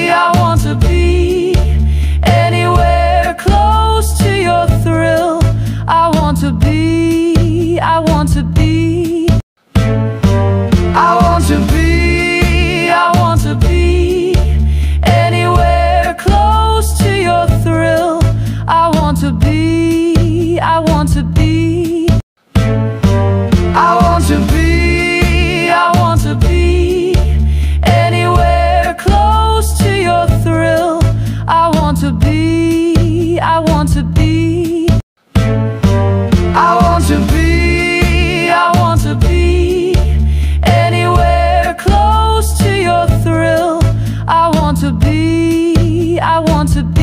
I want to be anywhere close to your thrill. I want to be, I want to be, I want to be, I want to be anywhere close to your thrill. I want to be, I want to be, I want to be, I want to be anywhere close to your thrill. I want to be, I want to be, I want to be, I want to be anywhere close to your thrill. I want to be, I want to be.